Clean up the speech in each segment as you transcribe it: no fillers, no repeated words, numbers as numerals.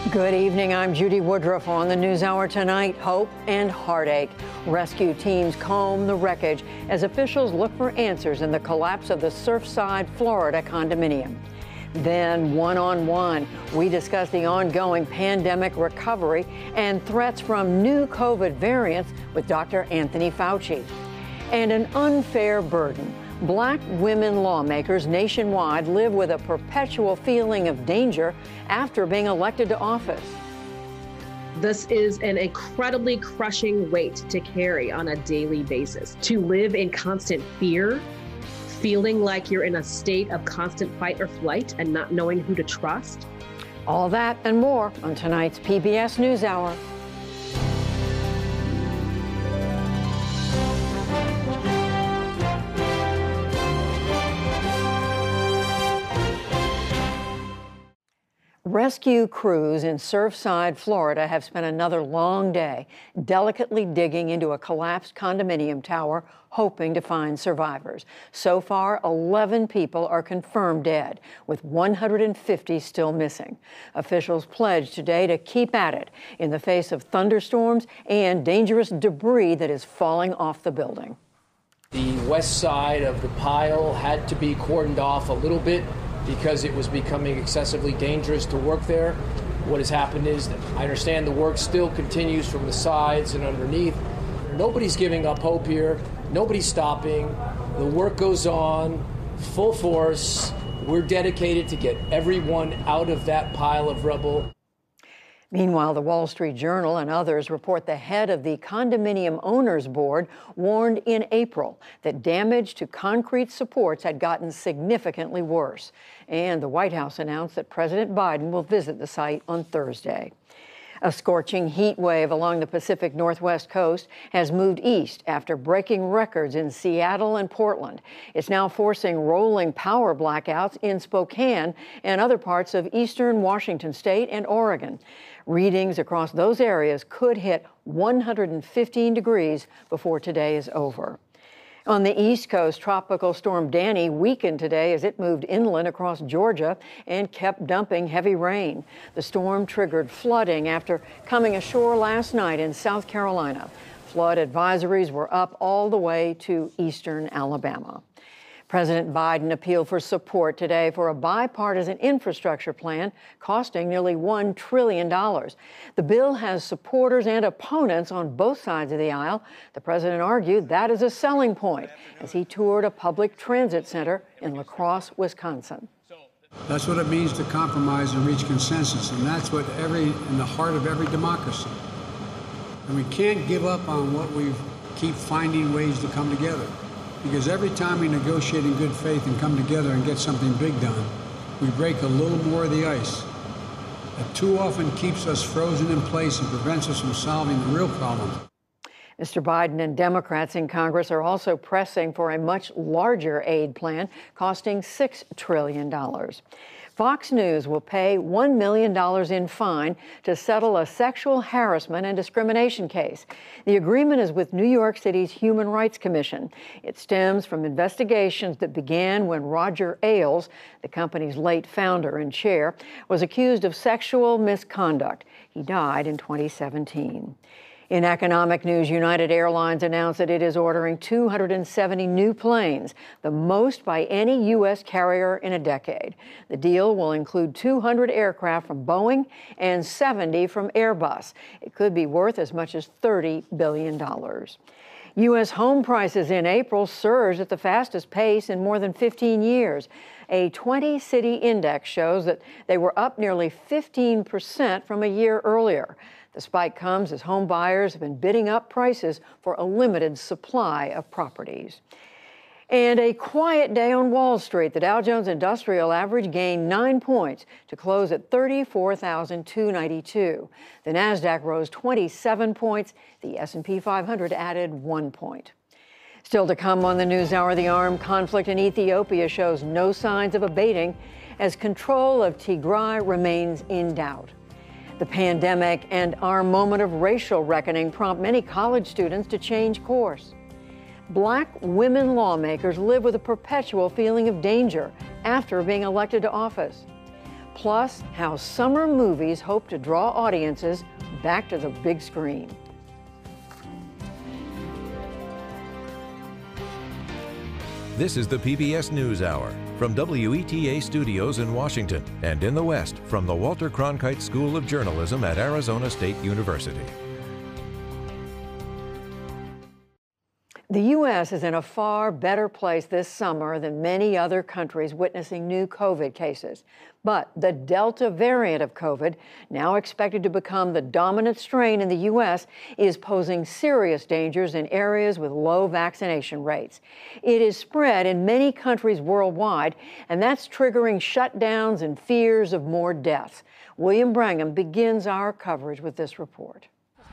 Good evening. I'm Judy Woodruff. On the NewsHour tonight, hope and heartache. Rescue teams comb the wreckage as officials look for answers in the collapse of the Surfside, Florida condominium. Then, one-on-one, we discuss the ongoing pandemic recovery and threats from new COVID variants with Dr. Anthony Fauci. And an unfair burden. Black women lawmakers nationwide live with a perpetual feeling of danger after being elected to office. This is an incredibly crushing weight to carry on a daily basis. To live in constant fear, feeling like you're in a state of constant fight or flight and not knowing who to trust. All that and more on tonight's PBS NewsHour. Rescue crews in Surfside, Florida have spent another long day delicately digging into a collapsed condominium tower, hoping to find survivors. So far, 11 people are confirmed dead, with 150 still missing. Officials pledged today to keep at it in the face of thunderstorms and dangerous debris that is falling off the building. The west side of the pile had to be cordoned off a little bit because it was becoming excessively dangerous to work there. What has happened is that I understand the work still continues from the sides and underneath. Nobody's giving up hope here. Nobody's stopping. The work goes on, full force. We're dedicated to get everyone out of that pile of rubble. Meanwhile, the Wall Street Journal and others report the head of the Condominium Owners Board warned in April that damage to concrete supports had gotten significantly worse. And the White House announced that President Biden will visit the site on Thursday. A scorching heat wave along the Pacific Northwest coast has moved east after breaking records in Seattle and Portland. It's now forcing rolling power blackouts in Spokane and other parts of eastern Washington state and Oregon. Readings across those areas could hit 115 degrees before today is over. On the East Coast, Tropical Storm Danny weakened today as it moved inland across Georgia and kept dumping heavy rain. The storm triggered flooding after coming ashore last night in South Carolina. Flood advisories were up all the way to eastern Alabama. President Biden appealed for support today for a bipartisan infrastructure plan costing nearly $1 trillion. The bill has supporters and opponents on both sides of the aisle. The president argued that is a selling point as he toured a public transit center in La Crosse, Wisconsin. That's what it means to compromise and reach consensus, and that's what in the heart of every democracy. And we can't give up on what we keep finding ways to come together. Because every time we negotiate in good faith and come together and get something big done, we break a little more of the ice. That too often keeps us frozen in place and prevents us from solving the real problems. Mr. Biden and Democrats in Congress are also pressing for a much larger aid plan costing $6 trillion. Fox News will pay $1 million in fine to settle a sexual harassment and discrimination case. The agreement is with New York City's Human Rights Commission. It stems from investigations that began when Roger Ailes, the company's late founder and chair, was accused of sexual misconduct. He died in 2017. In economic news, United Airlines announced that it is ordering 270 new planes, the most by any U.S. carrier in a decade. The deal will include 200 aircraft from Boeing and 70 from Airbus. It could be worth as much as $30 billion. U.S. home prices in April surged at the fastest pace in more than 15 years. A 20-city index shows that they were up nearly 15% from a year earlier. The spike comes as home buyers have been bidding up prices for a limited supply of properties. And a quiet day on Wall Street. The Dow Jones Industrial Average gained 9 points to close at 34,292. The Nasdaq rose 27 points. The S&P 500 added 1 point. Still to come on the NewsHour, the armed conflict in Ethiopia shows no signs of abating as control of Tigray remains in doubt. The pandemic and our moment of racial reckoning prompt many college students to change course. Black women lawmakers live with a perpetual feeling of danger after being elected to office. Plus, how summer movies hope to draw audiences back to the big screen. This is the PBS NewsHour from WETA Studios in Washington and in the West from the Walter Cronkite School of Journalism at Arizona State University. The U.S. is in a far better place this summer than many other countries witnessing new COVID cases. But the Delta variant of COVID, now expected to become the dominant strain in the U.S., is posing serious dangers in areas with low vaccination rates. It is spread in many countries worldwide, and that's triggering shutdowns and fears of more deaths. William Brangham begins our coverage with this report.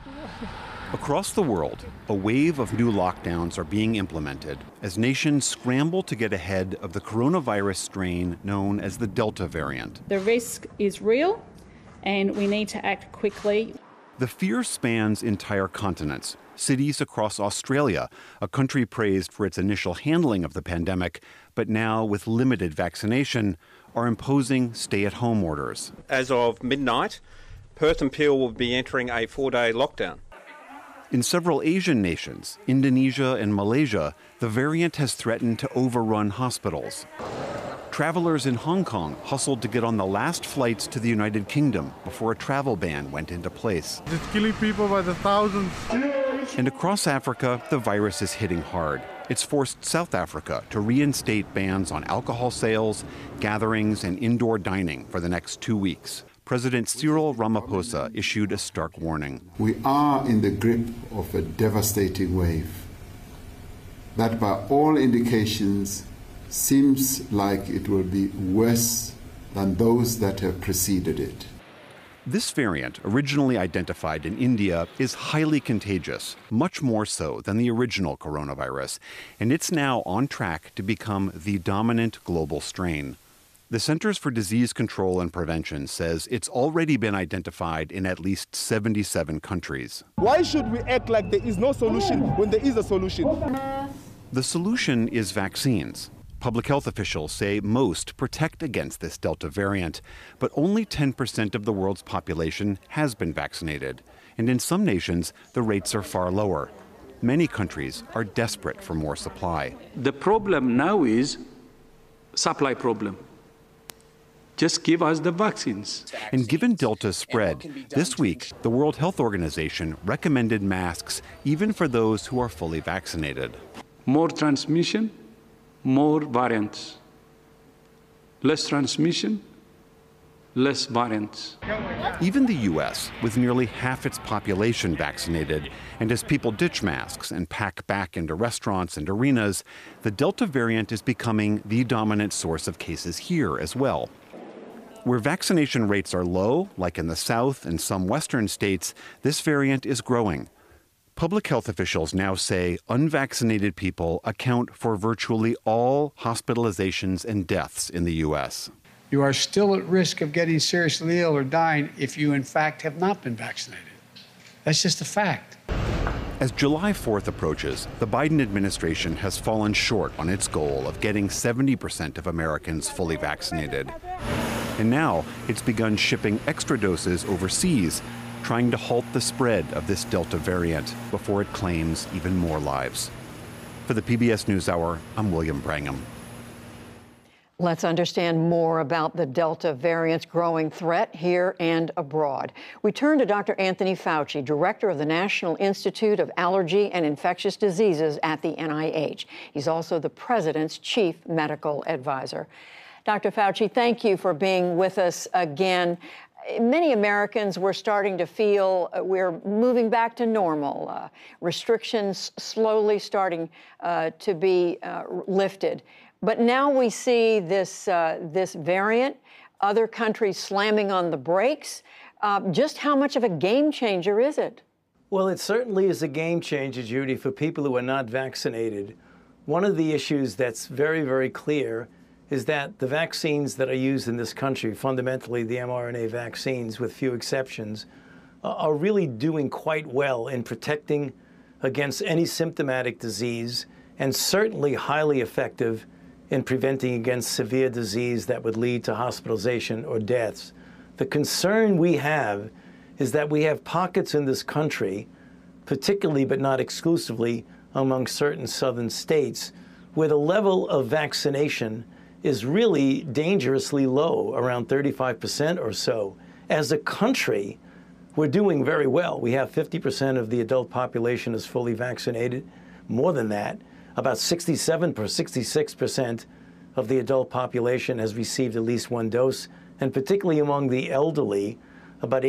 Across the world, a wave of new lockdowns are being implemented as nations scramble to get ahead of the coronavirus strain known as the Delta variant. The risk is real, and we need to act quickly. The fear spans entire continents. Cities across Australia, a country praised for its initial handling of the pandemic, but now with limited vaccination, are imposing stay-at-home orders. As of midnight, Perth and Peel will be entering a 4-day lockdown. In several Asian nations, Indonesia and Malaysia, the variant has threatened to overrun hospitals. Travelers in Hong Kong hustled to get on the last flights to the United Kingdom before a travel ban went into place. It's killing people by the thousands. And across Africa, the virus is hitting hard. It's forced South Africa to reinstate bans on alcohol sales, gatherings, and indoor dining for the next 2 weeks. President Cyril Ramaphosa issued a stark warning. We are in the grip of a devastating wave that, by all indications, seems like it will be worse than those that have preceded it. This variant, originally identified in India, is highly contagious, much more so than the original coronavirus, and it's now on track to become the dominant global strain. The Centers for Disease Control and Prevention says it's already been identified in at least 77 countries. Why should we act like there is no solution when there is a solution? The solution is vaccines. Public health officials say most protect against this Delta variant, but only 10% of the world's population has been vaccinated. And in some nations, the rates are far lower. Many countries are desperate for more supply. The problem now is supply problem. Just give us the vaccines. And given Delta's spread, this week, the World Health Organization recommended masks even for those who are fully vaccinated. More transmission, more variants. Less transmission, less variants. Even the U.S., with nearly half its population vaccinated, and as people ditch masks and pack back into restaurants and arenas, the Delta variant is becoming the dominant source of cases here as well. Where vaccination rates are low, like in the South and some Western states, this variant is growing. Public health officials now say unvaccinated people account for virtually all hospitalizations and deaths in the U.S. You are still at risk of getting seriously ill or dying if you, in fact, have not been vaccinated. That's just a fact. As July 4th approaches, the Biden administration has fallen short on its goal of getting 70% of Americans fully vaccinated. And now it's begun shipping extra doses overseas, trying to halt the spread of this Delta variant before it claims even more lives. For the PBS NewsHour, I'm William Brangham. Let's understand more about the Delta variant's growing threat here and abroad. We turn to Dr. Anthony Fauci, director of the National Institute of Allergy and Infectious Diseases at the NIH. He's also the president's chief medical advisor. Dr. Fauci, thank you for being with us again. Many Americans were starting to feel we're moving back to normal, restrictions slowly starting to be lifted. But now we see this variant, other countries slamming on the brakes. Just how much of a game changer is it? Well, it certainly is a game changer, Judy, for people who are not vaccinated. One of the issues that's very, very clear is that the vaccines that are used in this country, fundamentally the mRNA vaccines with few exceptions, are really doing quite well in protecting against any symptomatic disease and certainly highly effective in preventing against severe disease that would lead to hospitalization or deaths. The concern we have is that we have pockets in this country, particularly but not exclusively among certain southern states, where the level of vaccination is really dangerously low, around 35% or so. As a country, we're doing very well. We have 50% of the adult population is fully vaccinated. More than that, about 67% or 66% of the adult population has received at least one dose, and particularly among the elderly, about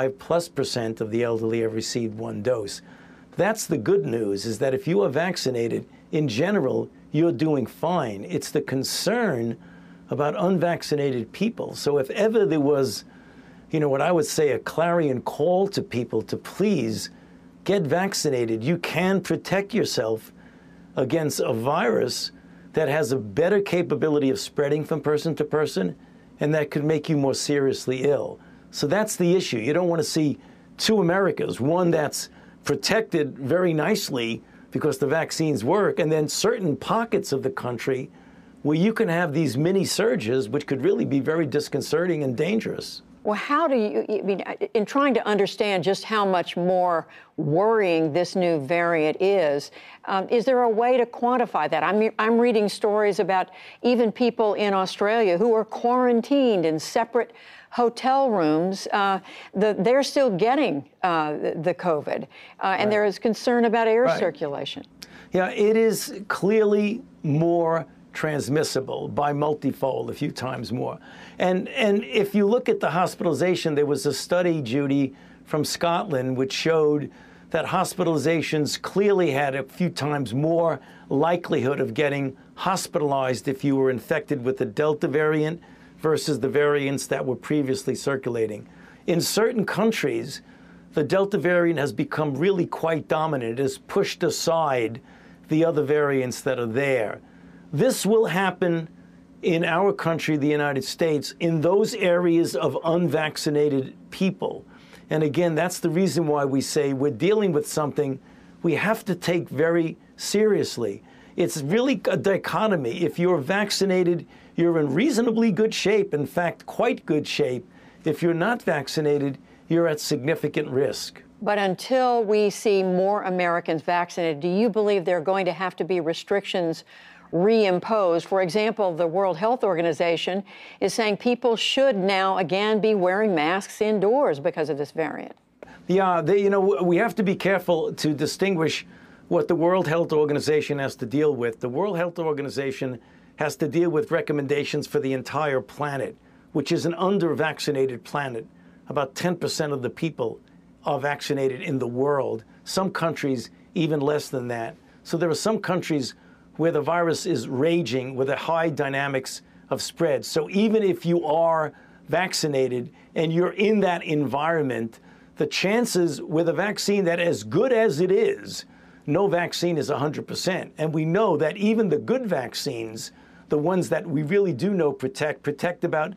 85+% of the elderly have received one dose. That's the good news, is that if you are vaccinated, in general, you're doing fine. It's the concern about unvaccinated people. So if ever there was, what I would say a clarion call to people to please get vaccinated, you can protect yourself against a virus that has a better capability of spreading from person to person and that could make you more seriously ill. So that's the issue. You don't want to see two Americas, one that's protected very nicely because the vaccines work, and then certain pockets of the country where you can have these mini surges, which could really be very disconcerting and dangerous. Well, how do you, in trying to understand just how much more worrying this new variant is there a way to quantify that? I'm reading stories about even people in Australia who are quarantined in separate hotel rooms. They're still getting the COVID, and there is concern about air circulation. Yeah, it is clearly more transmissible by multifold, a few times more. And if you look at the hospitalization, there was a study, Judy, from Scotland, which showed that hospitalizations clearly had a few times more likelihood of getting hospitalized if you were infected with the Delta variant versus the variants that were previously circulating. In certain countries, the Delta variant has become really quite dominant. It has pushed aside the other variants that are there. This will happen in our country, the United States, in those areas of unvaccinated people. And again, that's the reason why we say we're dealing with something we have to take very seriously. It's really a dichotomy. If you're vaccinated, you're in reasonably good shape, in fact, quite good shape. If you're not vaccinated, you're at significant risk. But until we see more Americans vaccinated, do you believe there are going to have to be restrictions reimposed? For example, the World Health Organization is saying people should now again be wearing masks indoors because of this variant. Yeah, we have to be careful to distinguish what the World Health Organization has to deal with. The World Health Organization has to deal with recommendations for the entire planet, which is an under-vaccinated planet. About 10% of the people are vaccinated in the world. Some countries, even less than that. So there are some countries where the virus is raging with a high dynamics of spread. So even if you are vaccinated and you're in that environment, the chances with a vaccine that, as good as it is, no vaccine is 100%. And we know that even the good vaccines, the ones that we really do know protect about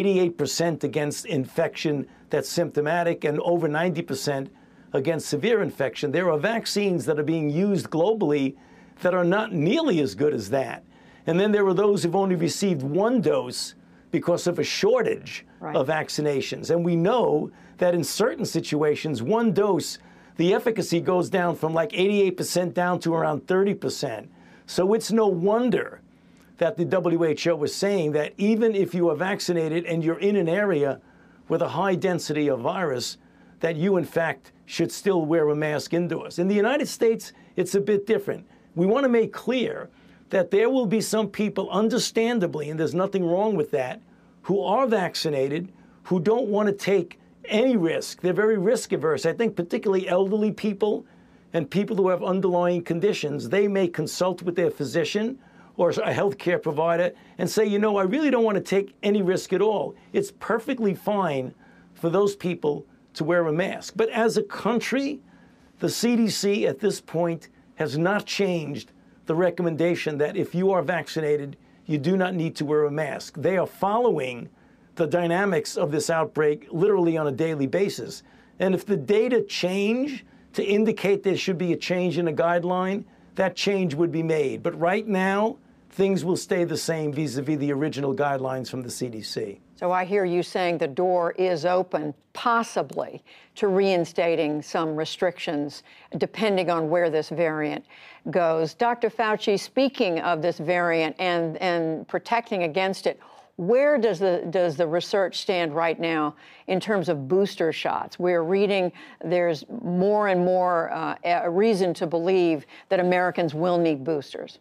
88% against infection that's symptomatic and over 90% against severe infection. There are vaccines that are being used globally that are not nearly as good as that. And then there are those who've only received one dose because of a shortage of vaccinations. And we know that in certain situations, one dose, the efficacy goes down from like 88% down to around 30%. So it's no wonder that the WHO was saying that even if you are vaccinated and you're in an area with a high density of virus, that you, in fact, should still wear a mask indoors. In the United States, it's a bit different. We want to make clear that there will be some people, understandably, and there's nothing wrong with that, who are vaccinated, who don't want to take any risk. They're very risk averse. I think particularly elderly people and people who have underlying conditions, they may consult with their physician or a healthcare provider and say, I really don't want to take any risk at all. It's perfectly fine for those people to wear a mask. But as a country, the CDC at this point has not changed the recommendation that if you are vaccinated, you do not need to wear a mask. They are following the dynamics of this outbreak literally on a daily basis. And if the data change to indicate there should be a change in a guideline, that change would be made. But right now, things will stay the same vis-a-vis the original guidelines from the CDC. So I hear you saying the door is open, possibly, to reinstating some restrictions, depending on where this variant goes. Dr. Fauci, speaking of this variant and protecting against it, where does the research stand right now in terms of booster shots? We're reading there's more and more reason to believe that Americans will need boosters.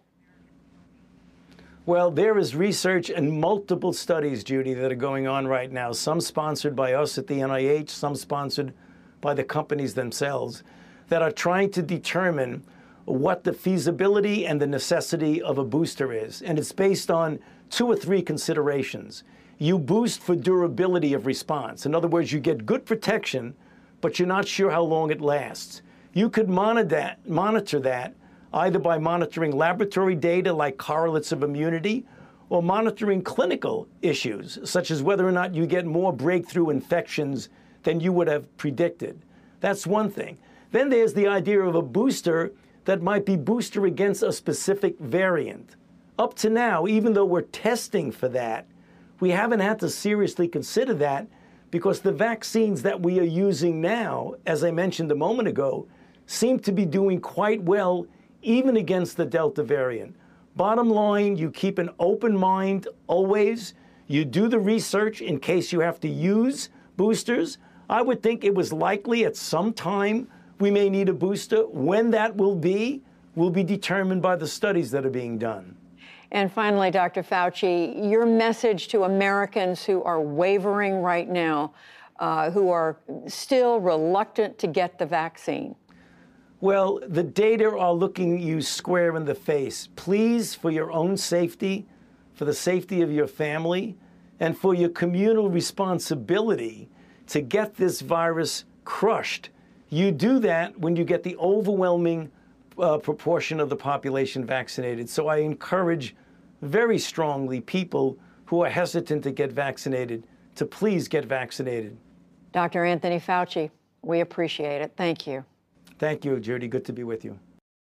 Well, there is research and multiple studies, Judy, that are going on right now, some sponsored by us at the NIH, some sponsored by the companies themselves, that are trying to determine what the feasibility and the necessity of a booster is. And it's based on 2 or 3 considerations. You boost for durability of response. In other words, you get good protection, but you're not sure how long it lasts. You could monitor that either by monitoring laboratory data like correlates of immunity or monitoring clinical issues, such as whether or not you get more breakthrough infections than you would have predicted. That's one thing. Then there's the idea of a booster that might be booster against a specific variant. Up to now, even though we're testing for that, we haven't had to seriously consider that because the vaccines that we are using now, as I mentioned a moment ago, seem to be doing quite well even against the Delta variant. Bottom line, you keep an open mind always. You do the research in case you have to use boosters. I would think it was likely at some time we may need a booster. When that will be determined by the studies that are being done. And finally, Dr. Fauci, your message to Americans who are wavering right now, who are still reluctant to get the vaccine. Well, the data are looking you square in the face. Please, for your own safety, for the safety of your family, and for your communal responsibility to get this virus crushed, you do that when you get the overwhelming proportion of the population vaccinated. So I encourage very strongly people who are hesitant to get vaccinated to please get vaccinated. Dr. Anthony Fauci, we appreciate it. Thank you. Thank you, Judy. Good to be with you.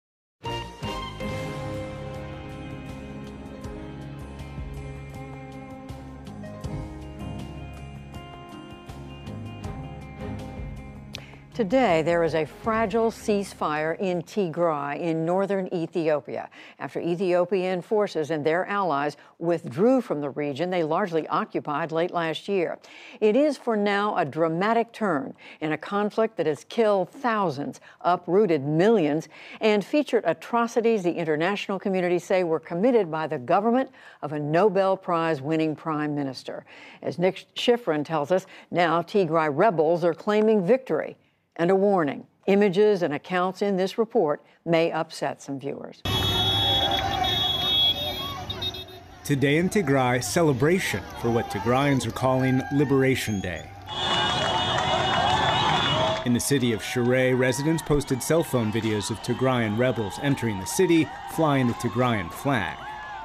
Today, there is a fragile ceasefire in Tigray in northern Ethiopia. After Ethiopian forces and their allies withdrew from the region they largely occupied late last year. It is for now a dramatic turn in a conflict that has killed thousands, uprooted millions, and featured atrocities the international community say were committed by the government of a Nobel Prize-winning prime minister. As Nick Schifrin tells us, now Tigray rebels are claiming victory. And a warning, images and accounts in this report may upset some viewers. Today in Tigray, celebration for what Tigrayans are calling Liberation Day. In the city of Shire, residents posted cell phone videos of Tigrayan rebels entering the city, flying the Tigrayan flag.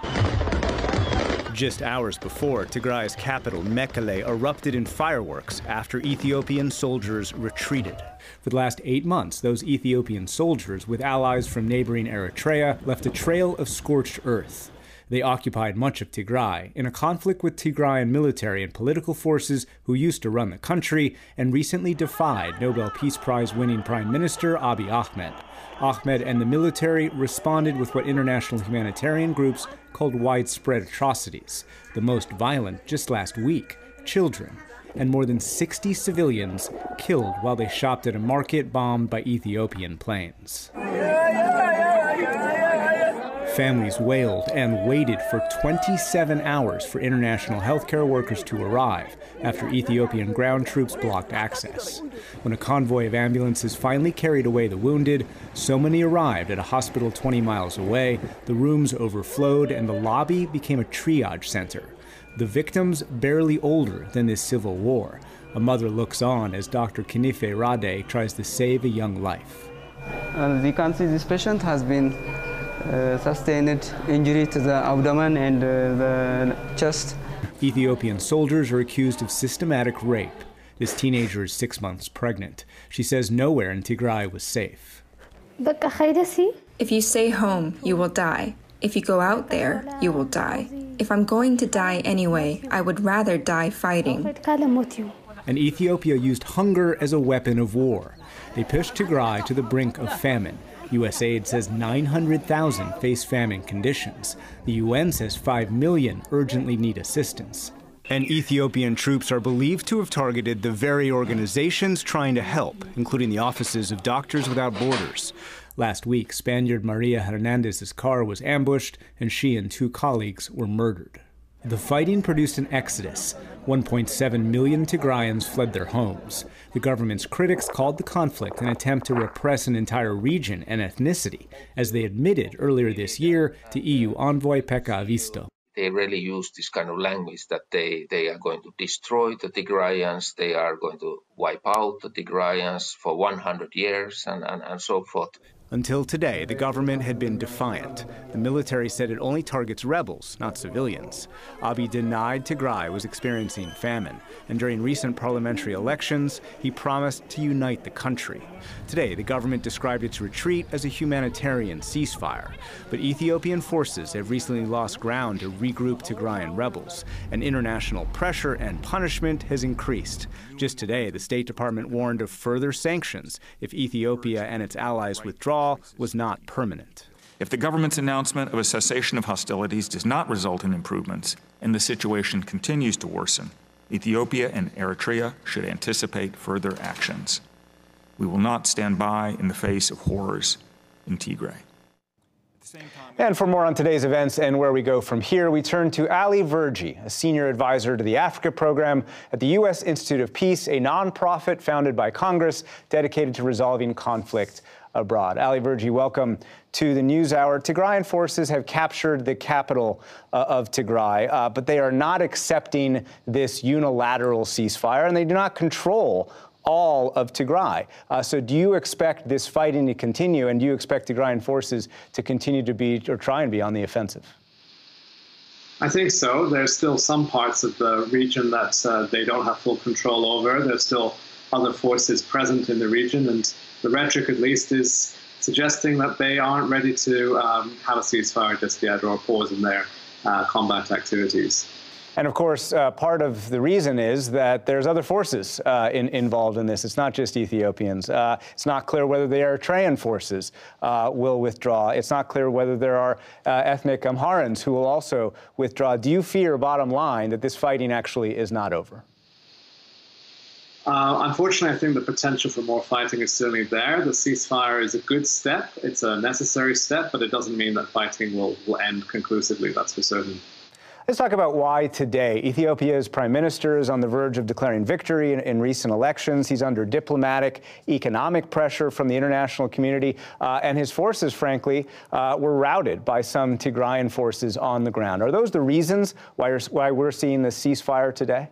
Just hours before, Tigray's capital, Mekelle, erupted in fireworks after Ethiopian soldiers retreated. For the last 8 months, those Ethiopian soldiers, with allies from neighboring Eritrea, left a trail of scorched earth. They occupied much of Tigray in a conflict with Tigrayan military and political forces who used to run the country and recently defied Nobel Peace Prize-winning Prime Minister Abiy Ahmed. Ahmed and the military responded with what international humanitarian groups called widespread atrocities. The most violent just last week, children, and more than 60 civilians killed while they shopped at a market bombed by Ethiopian planes. Families wailed and waited for 27 hours for international healthcare workers to arrive after Ethiopian ground troops blocked access. When a convoy of ambulances finally carried away the wounded, so many arrived at a hospital 20 miles away, the rooms overflowed and the lobby became a triage center. The victims barely older than this civil war. A mother looks on as Dr. Kenife Rade tries to save a young life. You can see this patient has been sustained injury to the abdomen and the chest. Ethiopian soldiers are accused of systematic rape. This teenager is 6 months pregnant. She says nowhere in Tigray was safe. If you stay home, you will die. If you go out there, you will die. If I'm going to die anyway, I would rather die fighting. And Ethiopia used hunger as a weapon of war. They pushed Tigray to the brink of famine. USAID says 900,000 face famine conditions. The UN says 5 million urgently need assistance. And Ethiopian troops are believed to have targeted the very organizations trying to help, including the offices of Doctors Without Borders. Last week, Spaniard Maria Hernandez's car was ambushed, and she and 2 colleagues were murdered. The fighting produced an exodus. 1.7 million Tigrayans fled their homes. The government's critics called the conflict an attempt to repress an entire region and ethnicity, as they admitted earlier this year to EU envoy Pekka Avisto. They really use this kind of language that they are going to destroy the Tigrayans, they are going to wipe out the Tigrayans for 100 years and so forth. Until today, the government had been defiant. The military said it only targets rebels, not civilians. Abiy denied Tigray was experiencing famine, and during recent parliamentary elections, he promised to unite the country. Today, the government described its retreat as a humanitarian ceasefire, but Ethiopian forces have recently lost ground to regroup Tigrayan rebels, and international pressure and punishment has increased. Just today, the State Department warned of further sanctions if Ethiopia and its allies withdraw was not permanent. If the government's announcement of a cessation of hostilities does not result in improvements and the situation continues to worsen, Ethiopia and Eritrea should anticipate further actions. We will not stand by in the face of horrors in Tigray. And for more on today's events and where we go from here, we turn to Ali Verji, a senior advisor to the Africa program at the U.S. Institute of Peace, a nonprofit founded by Congress dedicated to resolving conflict abroad. Ali Verji, welcome to the NewsHour. Tigrayan forces have captured the capital of Tigray, but they are not accepting this unilateral ceasefire, and they do not control all of Tigray. So do you expect this fighting to continue, and do you expect Tigrayan forces to continue to be, or try and be, on the offensive? I think so. There's still some parts of the region that they don't have full control over. There's still other forces present in the region, and the rhetoric, at least, is suggesting that they aren't ready to have a ceasefire just yet, or a pause in their combat activities. And of course, part of the reason is that there's other forces involved in this. It's not just Ethiopians. It's not clear whether the Eritrean forces will withdraw. It's not clear whether there are ethnic Amharans who will also withdraw. Do you fear, bottom line, that this fighting actually is not over? Unfortunately, I think the potential for more fighting is certainly there. The ceasefire is a good step. It's a necessary step, but it doesn't mean that fighting will end conclusively, that's for certain. Let's talk about why today. Ethiopia's prime minister is on the verge of declaring victory in recent elections. He's under diplomatic, economic pressure from the international community, and his forces, frankly, were routed by some Tigrayan forces on the ground. Are those the reasons why we're seeing this ceasefire today?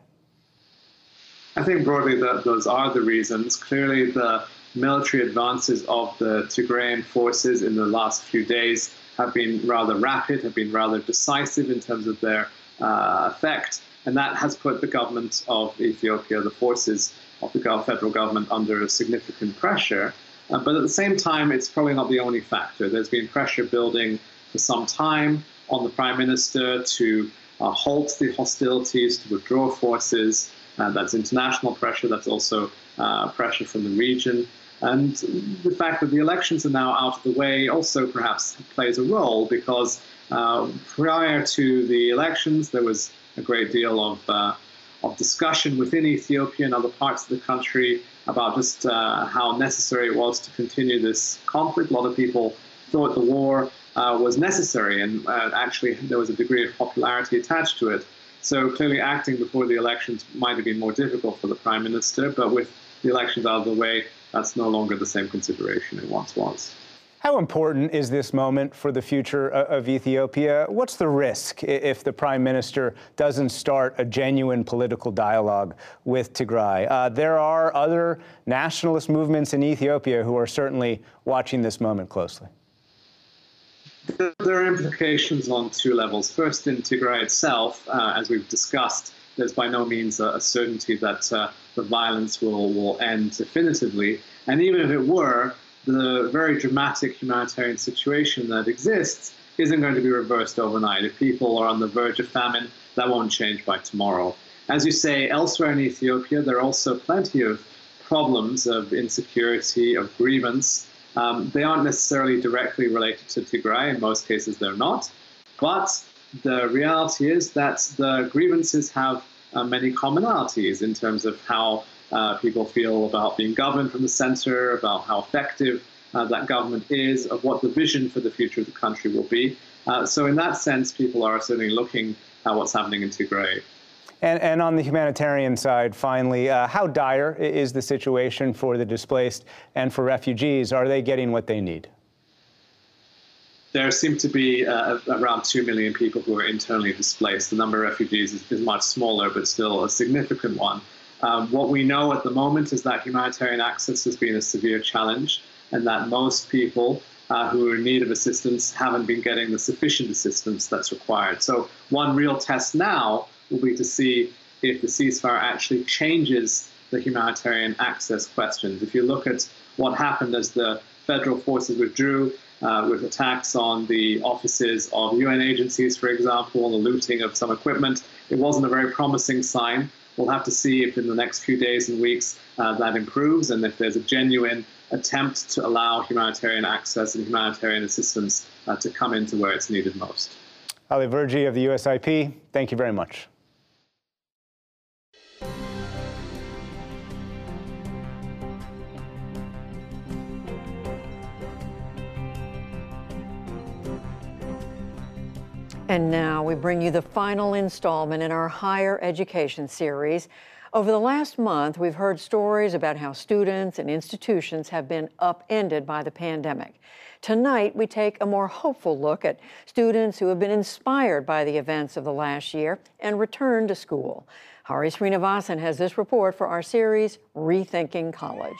I think broadly that those are the reasons. Clearly, the military advances of the Tigrayan forces in the last few days have been rather rapid, have been rather decisive in terms of their effect, and that has put the government of Ethiopia, the forces of the federal government, under significant pressure. But at the same time, it's probably not the only factor. There's been pressure building for some time on the prime minister to halt the hostilities, to withdraw forces. That's international pressure. That's also pressure from the region. And the fact that the elections are now out of the way also perhaps plays a role, because prior to the elections, there was a great deal of discussion within Ethiopia and other parts of the country about just how necessary it was to continue this conflict. A lot of people thought the war was necessary, and actually there was a degree of popularity attached to it. So clearly acting before the elections might have been more difficult for the prime minister, but with the elections out of the way, that's no longer the same consideration it once was. How important is this moment for the future of Ethiopia? What's the risk if the prime minister doesn't start a genuine political dialogue with Tigray? There are other nationalist movements in Ethiopia who are certainly watching this moment closely. There are implications on two levels. First, in Tigray itself, as we've discussed, there's by no means a certainty that the violence will end definitively. And even if it were, the very dramatic humanitarian situation that exists isn't going to be reversed overnight. If people are on the verge of famine, that won't change by tomorrow. As you say, elsewhere in Ethiopia, there are also plenty of problems of insecurity, of grievance. They aren't necessarily directly related to Tigray. In most cases, they're not. But the reality is that the grievances have many commonalities in terms of how people feel about being governed from the center, about how effective that government is, of what the vision for the future of the country will be. So in that sense, people are certainly looking at what's happening in Tigray. And on the humanitarian side, finally, how dire is the situation for the displaced and for refugees? Are they getting what they need? There seem to be around 2 million people who are internally displaced. The number of refugees is much smaller, but still a significant one. What we know at the moment is that humanitarian access has been a severe challenge, and that most people who are in need of assistance haven't been getting the sufficient assistance that's required. So one real test now will be to see if the ceasefire actually changes the humanitarian access questions. If you look at what happened as the federal forces withdrew, with attacks on the offices of UN agencies, for example, the looting of some equipment, it wasn't a very promising sign. We'll have to see if in the next few days and weeks that improves, and if there's a genuine attempt to allow humanitarian access and humanitarian assistance to come into where it's needed most. Ali Verji of the USIP, thank you very much. And now we bring you the final installment in our higher education series. Over the last month, we've heard stories about how students and institutions have been upended by the pandemic. Tonight, we take a more hopeful look at students who have been inspired by the events of the last year and returned to school. Hari Srinivasan has this report for our series, Rethinking College.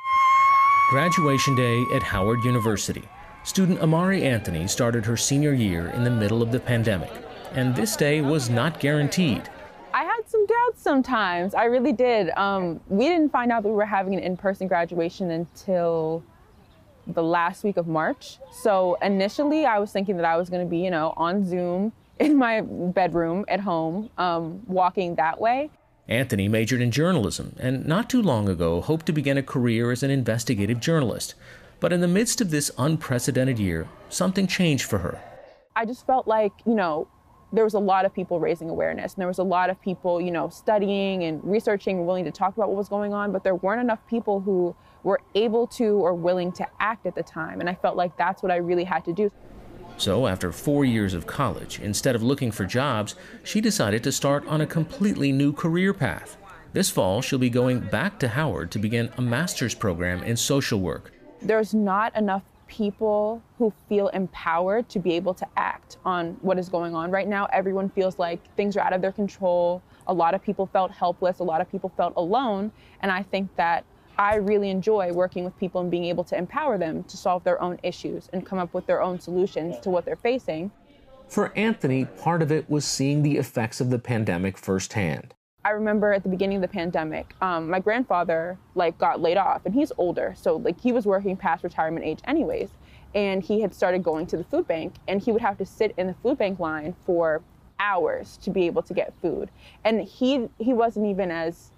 Graduation day at Howard University. Student Amari Anthony started her senior year in the middle of the pandemic, and this day was not guaranteed. I had some doubts sometimes. I really did. We didn't find out that we were having an in-person graduation until the last week of March. So initially, I was thinking that I was going to be, on Zoom in my bedroom at home, walking that way. Anthony majored in journalism and not too long ago hoped to begin a career as an investigative journalist. But in the midst of this unprecedented year, something changed for her. I just felt like, there was a lot of people raising awareness, and there was a lot of people, studying and researching and willing to talk about what was going on, but there weren't enough people who were able to or willing to act at the time. And I felt like that's what I really had to do. So after 4 years of college, instead of looking for jobs, she decided to start on a completely new career path. This fall, she'll be going back to Howard to begin a master's program in social work. There's not enough people who feel empowered to be able to act on what is going on right now. Everyone feels like things are out of their control. A lot of people felt helpless. A lot of people felt alone. And I think that I really enjoy working with people and being able to empower them to solve their own issues and come up with their own solutions to what they're facing. For Anthony, part of it was seeing the effects of the pandemic firsthand. I remember at the beginning of the pandemic, my grandfather got laid off, and he's older, so he was working past retirement age anyways, and he had started going to the food bank, and he would have to sit in the food bank line for hours to be able to get food. And he wasn't even as,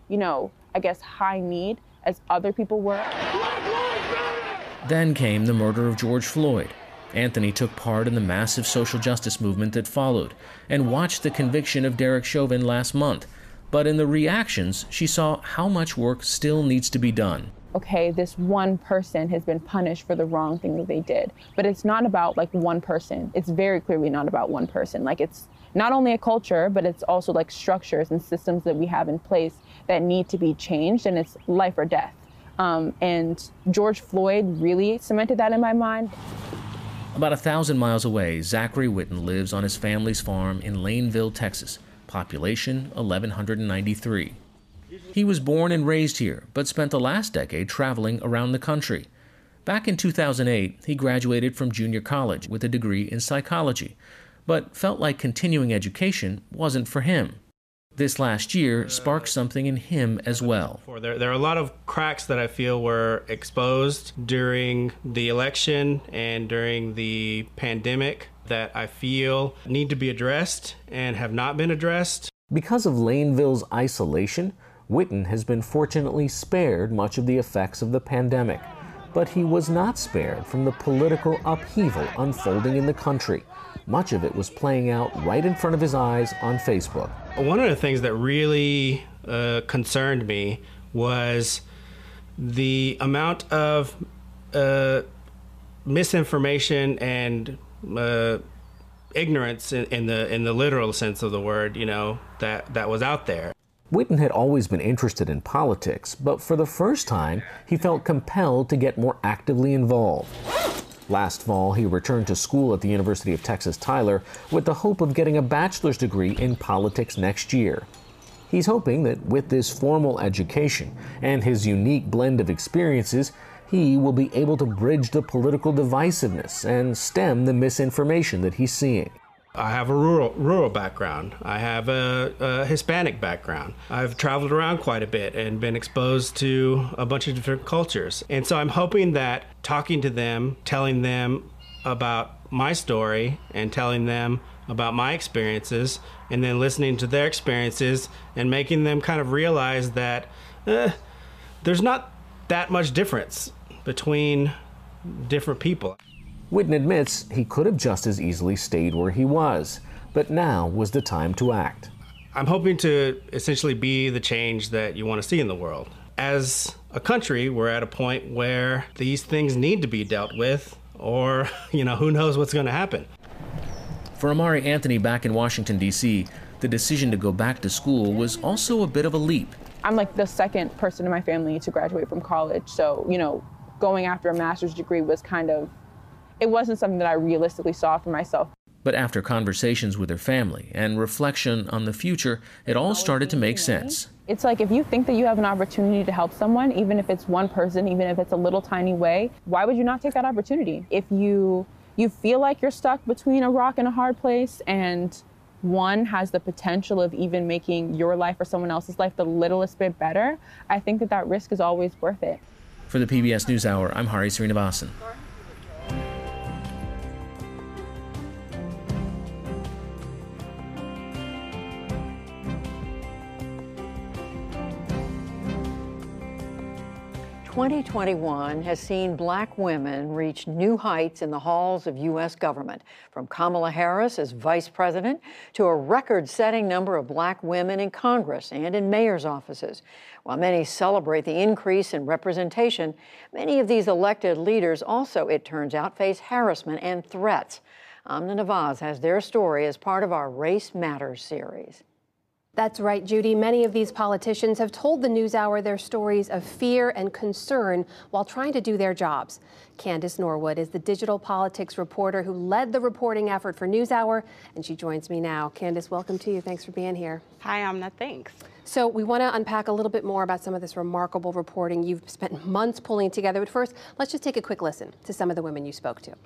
high need as other people were. Then came the murder of George Floyd. Anthony took part in the massive social justice movement that followed and watched the conviction of Derek Chauvin last month. But in the reactions, she saw how much work still needs to be done. Okay, this one person has been punished for the wrong thing that they did. But it's not about one person. It's very clearly not about one person. It's not only a culture, but it's also structures and systems that we have in place that need to be changed, and it's life or death. And George Floyd really cemented that in my mind. About 1,000 miles away, Zachary Witten lives on his family's farm in Laneville, Texas. Population 1,193. He was born and raised here, but spent the last decade traveling around the country. Back in 2008, he graduated from junior college with a degree in psychology, but felt like continuing education wasn't for him. This last year sparked something in him as well. There are a lot of cracks that I feel were exposed during the election and during the pandemic. that I feel need to be addressed and have not been addressed. Because of Laneville's isolation, Whitten has been fortunately spared much of the effects of the pandemic. But he was not spared from the political upheaval unfolding in the country. Much of it was playing out right in front of his eyes on Facebook. One of the things that really concerned me was the amount of misinformation and ignorance in the literal sense of the word, that was out there. Whitten had always been interested in politics, but for the first time, he felt compelled to get more actively involved. Last fall, he returned to school at the University of Texas Tyler with the hope of getting a bachelor's degree in politics next year. He's hoping that with this formal education and his unique blend of experiences, he will be able to bridge the political divisiveness and stem the misinformation that he's seeing. I have a rural background. I have a Hispanic background. I've traveled around quite a bit and been exposed to a bunch of different cultures. And so I'm hoping that talking to them, telling them about my story and telling them about my experiences, and then listening to their experiences and making them kind of realize that there's not that much difference between different people. Whitten admits he could have just as easily stayed where he was, but now was the time to act. I'm hoping to essentially be the change that you want to see in the world. As a country, we're at a point where these things need to be dealt with, or, who knows what's going to happen. For Amari Anthony back in Washington, D.C., the decision to go back to school was also a bit of a leap. I'm like the second person in my family to graduate from college, so, going after a master's degree was it wasn't something that I realistically saw for myself. But after conversations with her family and reflection on the future, it all started to make sense. It's like if you think that you have an opportunity to help someone, even if it's one person, even if it's a little tiny way, why would you not take that opportunity? If you feel like you're stuck between a rock and a hard place, and one has the potential of even making your life or someone else's life the littlest bit better, I think that risk is always worth it. For the PBS NewsHour, I'm Hari Srinivasan. 2021 has seen black women reach new heights in the halls of U.S. government, from Kamala Harris as vice president to a record-setting number of black women in Congress and in mayor's offices. While many celebrate the increase in representation, many of these elected leaders also, it turns out, face harassment and threats. Amna Nawaz has their story as part of our Race Matters series. That's right, Judy. Many of these politicians have told the NewsHour their stories of fear and concern while trying to do their jobs. Candace Norwood is the digital politics reporter who led the reporting effort for NewsHour, and she joins me now. Candace, welcome to you. Thanks for being here. Hi, Amna. Thanks. So we want to unpack a little bit more about some of this remarkable reporting you've spent months pulling together. But first, let's just take a quick listen to some of the women you spoke to.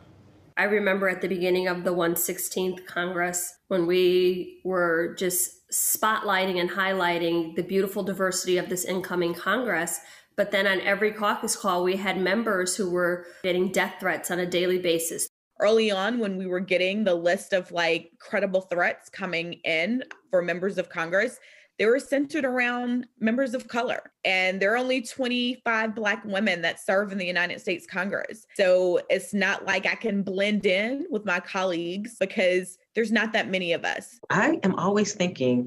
I remember at the beginning of the 116th Congress when we were just spotlighting and highlighting the beautiful diversity of this incoming Congress. But then on every caucus call, we had members who were getting death threats on a daily basis. Early on, when we were getting the list of credible threats coming in for members of Congress, they were centered around members of color. And there are only 25 Black women that serve in the United States Congress. So it's not like I can blend in with my colleagues because there's not that many of us. I am always thinking,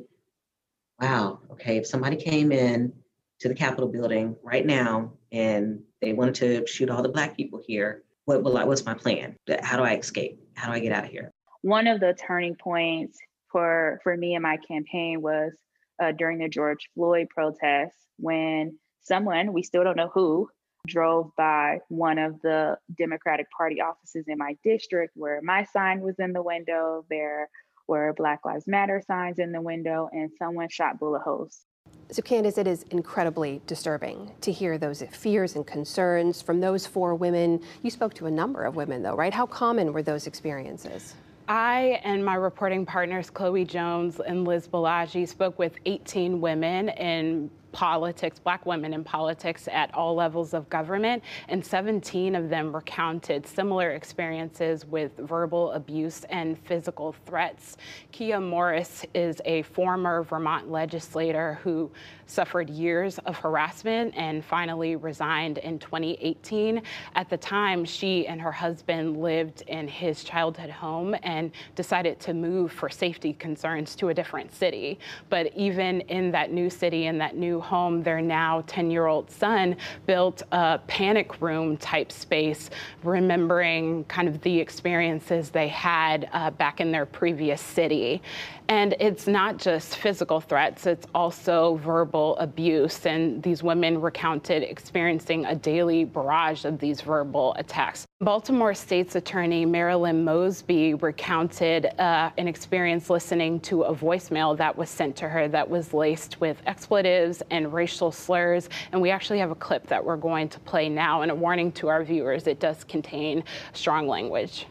wow, okay, if somebody came in to the Capitol building right now and they wanted to shoot all the Black people here, what's my plan? How do I escape? How do I get out of here? One of the turning points for me and my campaign was during the George Floyd protests, when someone, we still don't know who, drove by one of the Democratic Party offices in my district where my sign was in the window. There were Black Lives Matter signs in the window, and someone shot bullet holes. So Candace, it is incredibly disturbing to hear those fears and concerns from those four women. You spoke to a number of women though, right? How common were those experiences? I and my reporting partners, Chloe Jones and Liz Balaji, spoke with 18 women in politics, Black women in politics at all levels of government, and 17 of them recounted similar experiences with verbal abuse and physical threats. Kia Morris is a former Vermont legislator who suffered years of harassment and finally resigned in 2018. At the time, she and her husband lived in his childhood home and decided to move for safety concerns to a different city. But even in that new city, in that new home, their now 10-year-old son built a panic room type space, remembering kind of the experiences they had back in their previous city. And it's not just physical threats, it's also verbal abuse. And these women recounted experiencing a daily barrage of these verbal attacks. Baltimore State's Attorney Marilyn Mosby recounted an experience listening to a voicemail that was sent to her that was laced with expletives and racial slurs. And we actually have a clip that we're going to play now, and a warning to our viewers, it does contain strong language.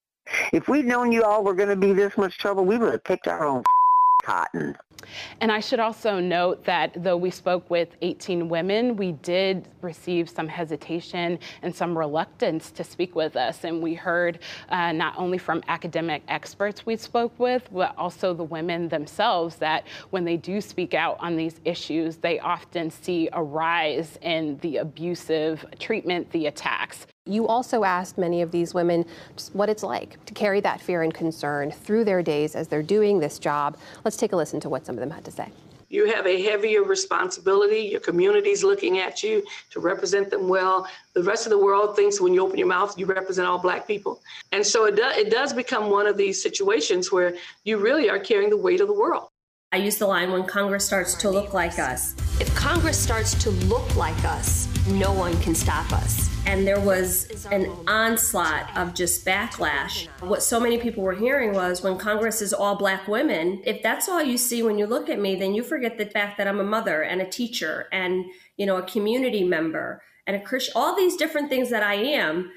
If we'd known you all were going to be this much trouble, we would have picked our own cotton. And I should also note that though we spoke with 18 women, we did receive some hesitation and some reluctance to speak with us. And we heard not only from academic experts we spoke with, but also the women themselves, that when they do speak out on these issues, they often see a rise in the abusive treatment, the attacks. You also asked many of these women just what it's like to carry that fear and concern through their days as they're doing this job. Let's take a listen to what some of them had to say. You have a heavier responsibility. Your community's looking at you to represent them well. The rest of the world thinks when you open your mouth, you represent all Black people. And so it does become one of these situations where you really are carrying the weight of the world. I use the line, when Congress starts to look like us. If Congress starts to look like us, no one can stop us. And there was an onslaught of just backlash. What so many people were hearing was, when Congress is all Black women, if that's all you see when you look at me, then you forget the fact that I'm a mother and a teacher and, you know, a community member and a Christian. All these different things that I am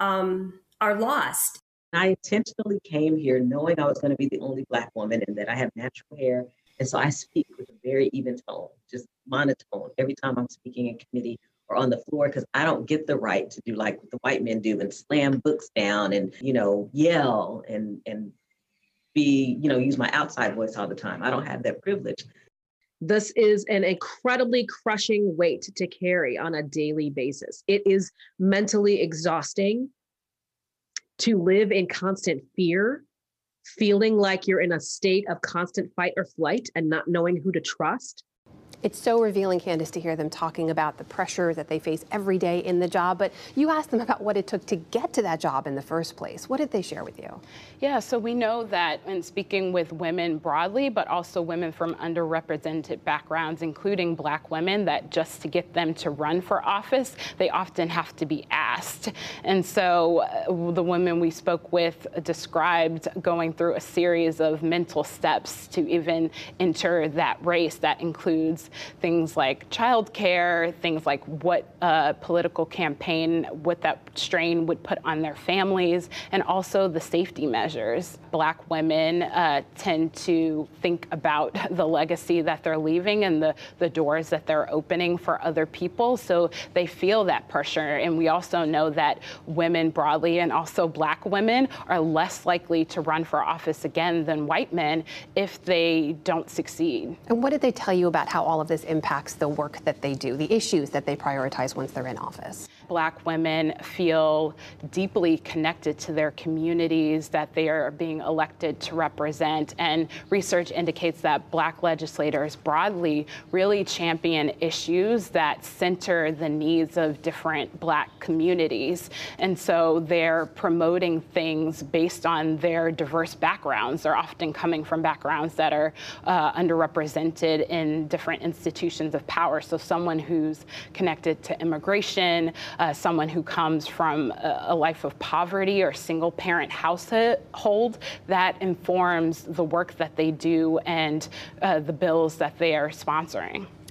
are lost. I intentionally came here knowing I was going to be the only Black woman and that I have natural hair. And so I speak with a very even tone, just monotone every time I'm speaking in committee or on the floor, because I don't get the right to do like what the white men do and slam books down and, you know, yell and be, you know, use my outside voice all the time. I don't have that privilege. This is an incredibly crushing weight to carry on a daily basis. It is mentally exhausting to live in constant fear, feeling like you're in a state of constant fight or flight and not knowing who to trust. It's so revealing, Candace, to hear them talking about the pressure that they face every day in the job. But you asked them about what it took to get to that job in the first place. What did they share with you? Yeah, so we know that in speaking with women broadly, but also women from underrepresented backgrounds, including Black women, that just to get them to run for office, they often have to be asked. And so the women we spoke with described going through a series of mental steps to even enter that race. That includes things like childcare, things like what political campaign, what that strain would put on their families, and also the safety measures. Black women tend to think about the legacy that they're leaving and the doors that they're opening for other people, so they feel that pressure. And we also know that women broadly, and also Black women, are less likely to run for office again than white men if they don't succeed. And what did they tell you about how all of this impacts the work that they do, the issues that they prioritize once they're in office? Black women feel deeply connected to their communities that they are being elected to represent. And research indicates that Black legislators broadly really champion issues that center the needs of different Black communities. And so they're promoting things based on their diverse backgrounds. They're often coming from backgrounds that are underrepresented in different institutions of power. So someone who's connected to immigration, someone who comes from a life of poverty or single-parent household, that informs the work that they do and the bills that they are sponsoring.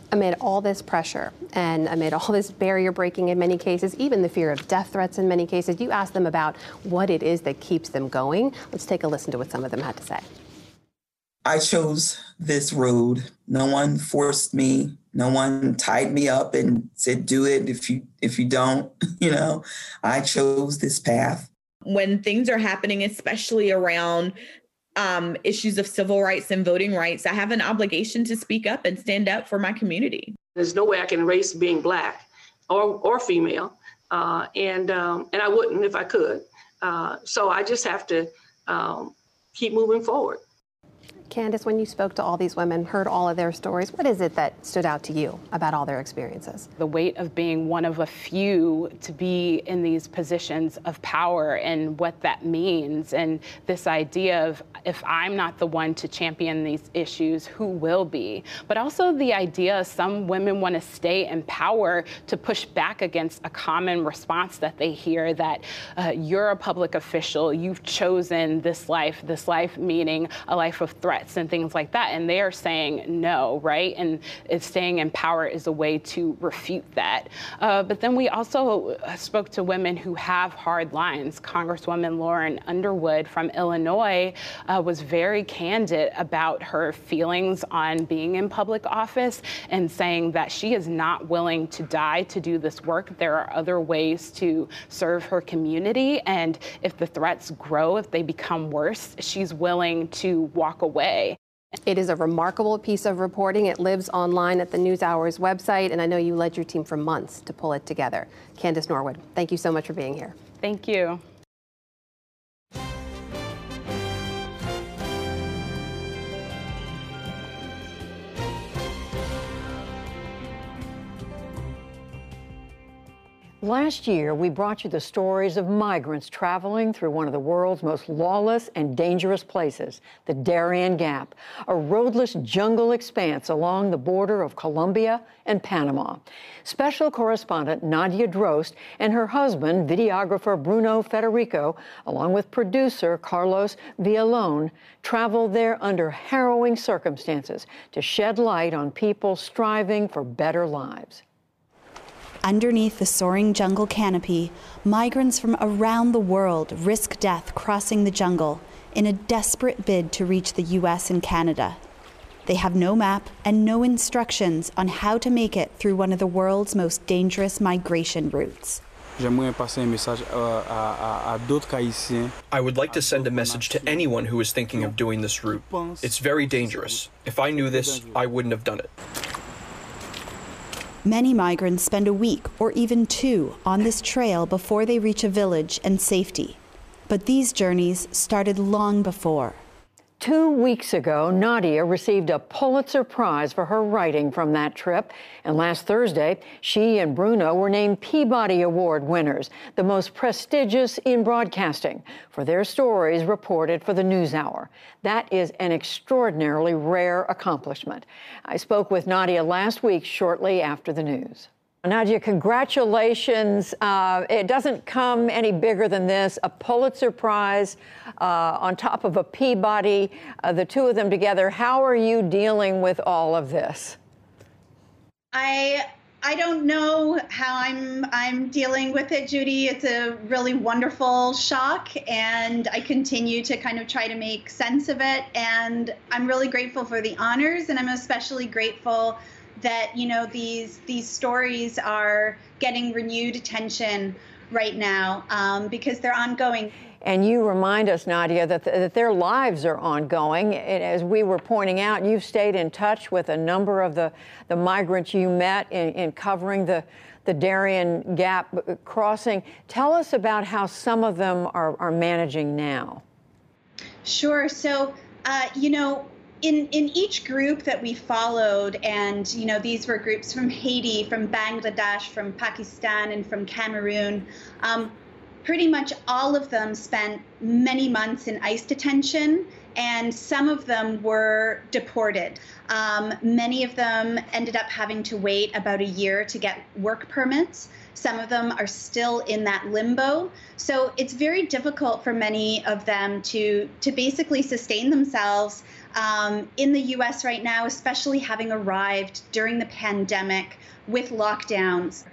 Amid all this pressure and amid all this barrier breaking in many cases, even the fear of death threats in many cases, you ask them about what it is that keeps them going. Let's take a listen to what some of them had to say. I chose this road. No one forced me. No one tied me up and said, do it if you don't, I chose this path. When things are happening, especially around issues of civil rights and voting rights, I have an obligation to speak up and stand up for my community. There's no way I can erase being Black or female, and I wouldn't if I could. So I just have to keep moving forward. Candace, when you spoke to all these women, heard all of their stories, what is it that stood out to you about all their experiences? The weight of being one of a few to be in these positions of power and what that means, and this idea of if I'm not the one to champion these issues, who will be? But also the idea some women want to stay in power to push back against a common response that they hear that you're a public official, you've chosen this life meaning a life of threats and things like that. And they are saying no, right? And staying in power is a way to refute that. But then we also spoke to women who have hard lines. Congresswoman Lauren Underwood from Illinois was very candid about her feelings on being in public office and saying that she is not willing to die to do this work. There are other ways to serve her community. And if the threats grow, if they become worse, she's willing to walk away. It is a remarkable piece of reporting. It lives online at the NewsHour's website, and I know you led your team for months to pull it together. Candace Norwood, thank you so much for being here. Thank you. Last year, we brought you the stories of migrants traveling through one of the world's most lawless and dangerous places, the Darien Gap, a roadless jungle expanse along the border of Colombia and Panama. Special correspondent Nadia Drost and her husband, videographer Bruno Federico, along with producer Carlos Villalon, traveled there under harrowing circumstances to shed light on people striving for better lives. Underneath the soaring jungle canopy, migrants from around the world risk death crossing the jungle in a desperate bid to reach the U.S. and Canada. They have no map and no instructions on how to make it through one of the world's most dangerous migration routes. I would like to send a message to anyone who is thinking of doing this route. It's very dangerous. If I knew this, I wouldn't have done it. Many migrants spend a week or even 2 on this trail before they reach a village and safety. But these journeys started long before. 2 weeks ago, Nadia received a Pulitzer Prize for her writing from that trip. And last Thursday, she and Bruno were named Peabody Award winners, the most prestigious in broadcasting, for their stories reported for the NewsHour. That is an extraordinarily rare accomplishment. I spoke with Nadia last week shortly after the news. Nadia, congratulations. It doesn't come any bigger than this, a Pulitzer Prize on top of a Peabody, the two of them together. How are you dealing with all of this? I don't know how I'm dealing with it, Judy. It's a really wonderful shock, and I continue to kind of try to make sense of it. And I'm really grateful for the honors, and I'm especially grateful that, you know, these stories are getting renewed attention right now because they're ongoing. And you remind us, Nadia, that their lives are ongoing. And as we were pointing out, you've stayed in touch with a number of the migrants you met in covering the Darien Gap crossing. Tell us about how some of them are managing now. Sure. So, you know, in each group that we followed, and, you know, these were groups from Haiti, from Bangladesh, from Pakistan, and from Cameroon, pretty much all of them spent many months in ICE detention and some of them were deported. Many of them ended up having to wait about a year to get work permits. Some of them are still in that limbo. So it's very difficult for many of them to basically sustain themselves in the US right now, especially having arrived during the pandemic with lockdowns.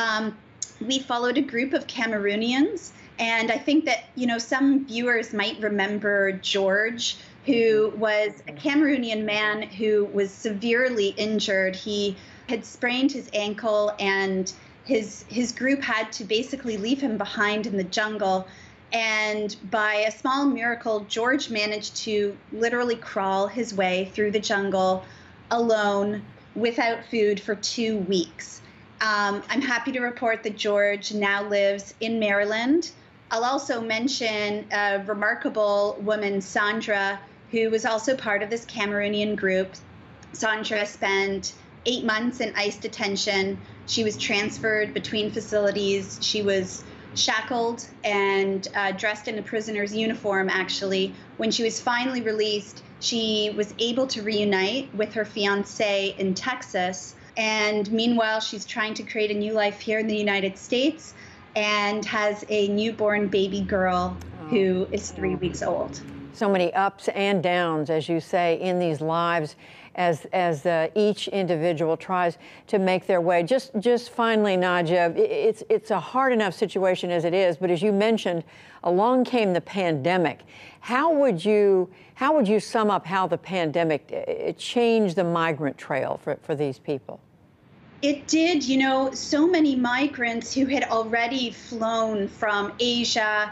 We followed a group of Cameroonians, and I think that, some viewers might remember George, who was a Cameroonian man who was severely injured. He had sprained his ankle, and his group had to basically leave him behind in the jungle. And by a small miracle, George managed to literally crawl his way through the jungle alone without food for 2 weeks. I'm happy to report that George now lives in Maryland. I'll also mention a remarkable woman, Sandra, who was also part of this Cameroonian group. Sandra spent 8 months in ICE detention. She was transferred between facilities. She was shackled and dressed in a prisoner's uniform, actually. When she was finally released, she was able to reunite with her fiancé in Texas. And meanwhile, she's trying to create a new life here in the United States and has a newborn baby girl who is 3 weeks old. So many ups and downs, as you say, in these lives as each individual tries to make their way. Just finally, Nadja, it's a hard enough situation as it is, but as you mentioned, along came the pandemic. How would you sum up how the pandemic changed the migrant trail for these people? It did. So many migrants who had already flown from Asia,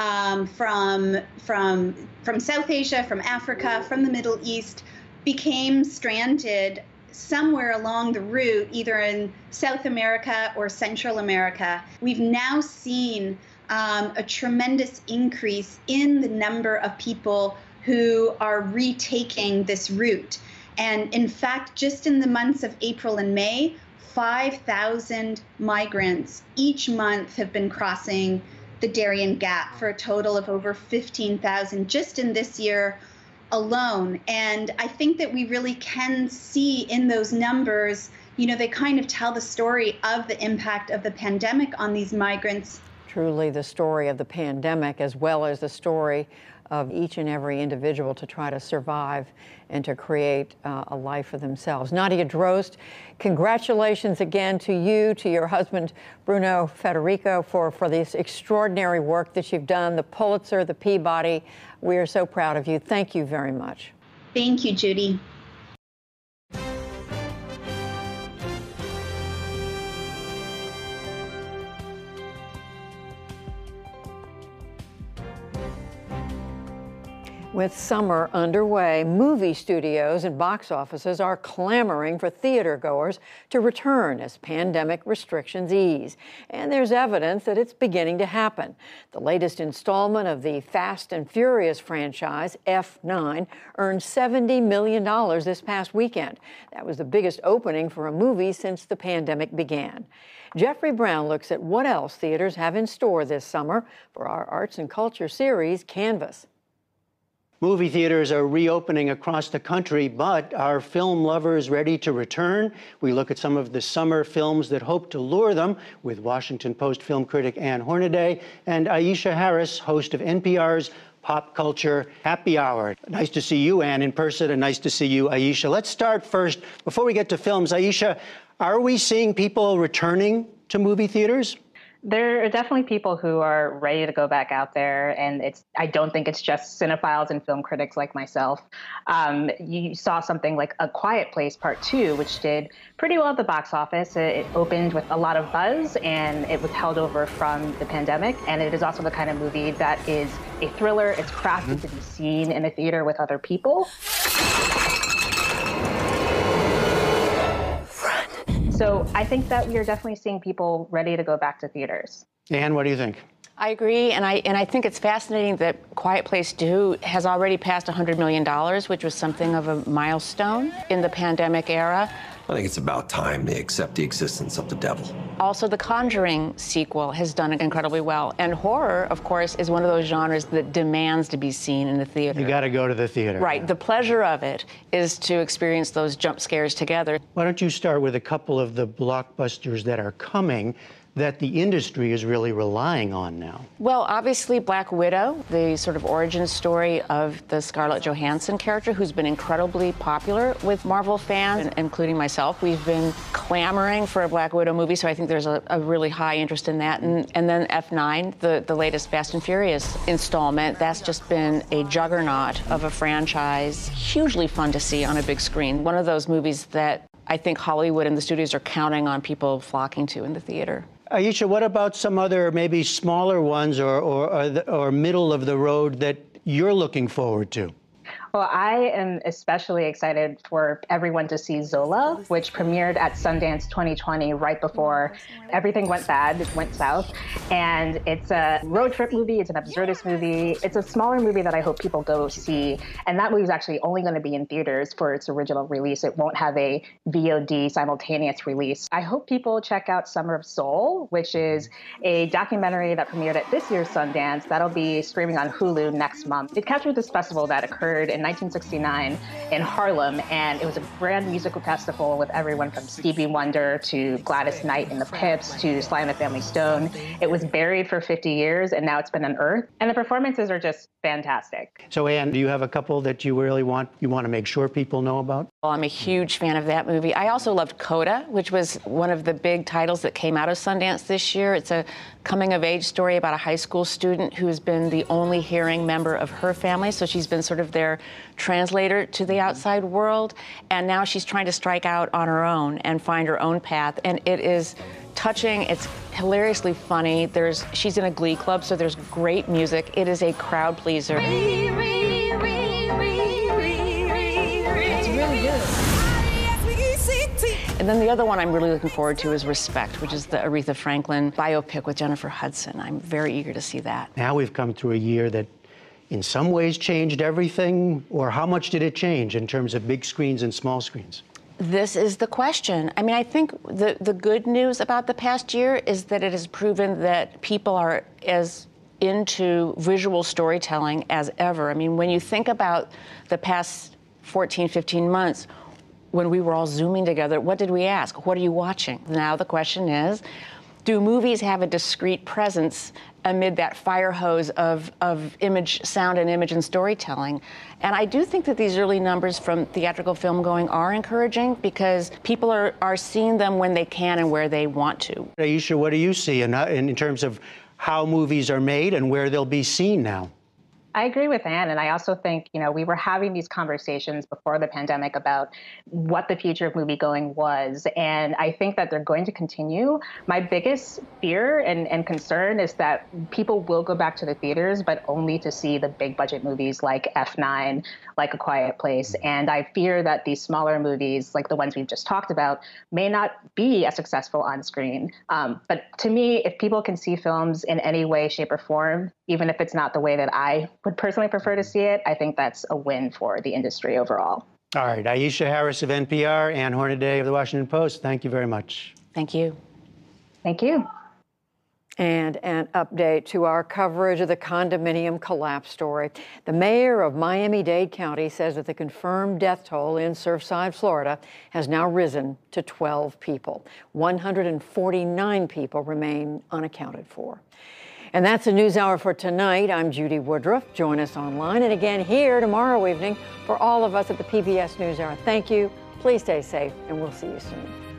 from South Asia, from Africa, from the Middle East, became stranded somewhere along the route, either in South America or Central America. We've now seen a tremendous increase in the number of people who are retaking this route. And in fact, just in the months of April and May, 5,000 migrants each month have been crossing the Darien Gap, for a total of over 15,000 just in this year alone. And I think that we really can see in those numbers, they kind of tell the story of the impact of the pandemic on these migrants. Truly the story of the pandemic, as well as the story of each and every individual to try to survive and to create a life for themselves. Nadia Drost, congratulations again to you, to your husband, Bruno Federico, for this extraordinary work that you've done, the Pulitzer, the Peabody. We are so proud of you. Thank you very much. Thank you, Judy. With summer underway, movie studios and box offices are clamoring for theatergoers to return as pandemic restrictions ease. And there's evidence that it's beginning to happen. The latest installment of the Fast and Furious franchise, F9, earned $70 million this past weekend. That was the biggest opening for a movie since the pandemic began. Jeffrey Brown looks at what else theaters have in store this summer for our arts and culture series, Canvas. Movie theaters are reopening across the country, but are film lovers ready to return? We look at some of the summer films that hope to lure them with Washington Post film critic Ann Hornaday and Aisha Harris, host of NPR's Pop Culture Happy Hour. Nice to see you, Ann, in person, and nice to see you, Aisha. Let's start first, before we get to films, Aisha, are we seeing people returning to movie theaters? There are definitely people who are ready to go back out there, and I don't think it's just cinephiles and film critics like myself. You saw something like A Quiet Place Part 2, which did pretty well at the box office. It opened with a lot of buzz, and it was held over from the pandemic, and it is also the kind of movie that is a thriller. It's crafted to be seen in a theater with other people. So I think that we are definitely seeing people ready to go back to theaters. Ann, what do you think? I agree, and I think it's fascinating that Quiet Place 2 has already passed $100 million, which was something of a milestone in the pandemic era. I think it's about time they accept the existence of the devil. Also, the Conjuring sequel has done incredibly well. And horror, of course, is one of those genres that demands to be seen in the theater. You got to go to the theater. Right. The pleasure of it is to experience those jump scares together. Why don't you start with a couple of the blockbusters that are coming that the industry is really relying on now? Well, obviously, Black Widow, the sort of origin story of the Scarlett Johansson character, who's been incredibly popular with Marvel fans, including myself. We've been clamoring for a Black Widow movie, so I think there's a really high interest in that. And then F9, the latest Fast and Furious installment, that's just been a juggernaut of a franchise, hugely fun to see on a big screen. One of those movies that I think Hollywood and the studios are counting on people flocking to in the theater. Aisha, what about some other maybe smaller ones or middle of the road that you're looking forward to? Well, I am especially excited for everyone to see Zola, which premiered at Sundance 2020 right before everything went bad, it went south. And it's a road trip movie, it's an absurdist movie. It's a smaller movie that I hope people go see. And that movie is actually only going to be in theaters for its original release. It won't have a VOD simultaneous release. I hope people check out Summer of Soul, which is a documentary that premiered at this year's Sundance. That'll be streaming on Hulu next month. It captured this festival that occurred in 1969 in Harlem, and it was a grand musical festival with everyone from Stevie Wonder to Gladys Knight and the Pips to Sly and the Family Stone. It was buried for 50 years, and now it's been unearthed, and the performances are just fantastic. So, Anne, do you have a couple that you really want to make sure people know about? Well, I'm a huge fan of that movie. I also loved Coda, which was one of the big titles that came out of Sundance this year. It's a coming-of-age story about a high school student who has been the only hearing member of her family, so she's been sort of their translator to the outside world, and now she's trying to strike out on her own and find her own path, and it is touching. It's hilariously funny. She's in a glee club, so there's great music. It is a crowd pleaser. It's really good. And then the other one I'm really looking forward to is Respect, which is the Aretha Franklin biopic with Jennifer Hudson. I'm very eager to see that. Now we've come through a year that in some ways changed everything, or how much did it change in terms of big screens and small screens? This is the question. I mean, I think the good news about the past year is that it has proven that people are as into visual storytelling as ever. I mean, when you think about the past 14, 15 months, when we were all Zooming together, what did we ask? What are you watching? Now the question is, do movies have a discrete presence amid that fire hose of sound and image and storytelling? And I do think that these early numbers from theatrical film going are encouraging because people are seeing them when they can and where they want to. Aisha, what do you see in terms of how movies are made and where they'll be seen now? I agree with Anne, and I also think, we were having these conversations before the pandemic about what the future of moviegoing was, and I think that they're going to continue. My biggest fear and concern is that people will go back to the theaters, but only to see the big budget movies like F9, like A Quiet Place, and I fear that these smaller movies, like the ones we've just talked about, may not be as successful on screen. But to me, if people can see films in any way, shape, or form, even if it's not the way that I would personally prefer to see it, I think that's a win for the industry overall. All right, Aisha Harris of NPR, Anne Hornaday of The Washington Post, thank you very much. Thank you. Thank you. And an update to our coverage of the condominium collapse story. The mayor of Miami-Dade County says that the confirmed death toll in Surfside, Florida, has now risen to 12 people. 149 people remain unaccounted for. And that's the NewsHour for tonight. I'm Judy Woodruff. Join us online and again here tomorrow evening for all of us at the PBS NewsHour. Thank you. Please stay safe, and we'll see you soon.